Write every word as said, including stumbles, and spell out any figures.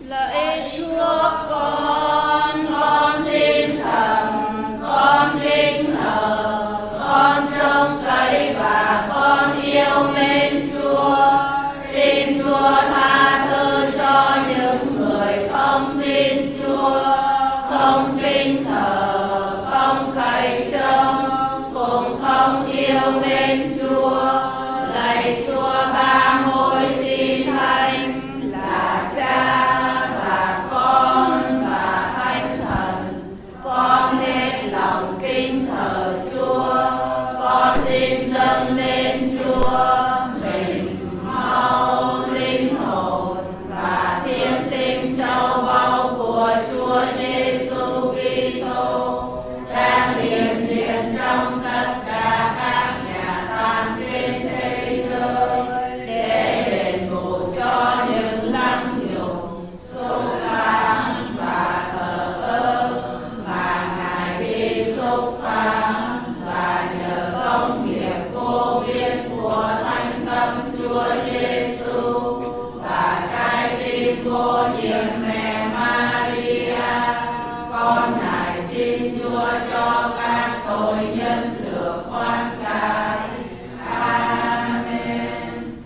Lạy Chúa con, con tin thầm, con kính thờ, con trông cậy và con yêu mến Chúa. Xin Chúa tha thứ cho những người không tin Chúa, không kính thờ, không cậy trông, cũng không yêu mến Chúa. Lạy Chúa ba ngôi chi thánh, là Cha và Con và Thánh Thần, con hết lòng kính thờ Chúa. Con xin dâng lên Chúa mình máu linh hồn và thiên linh châu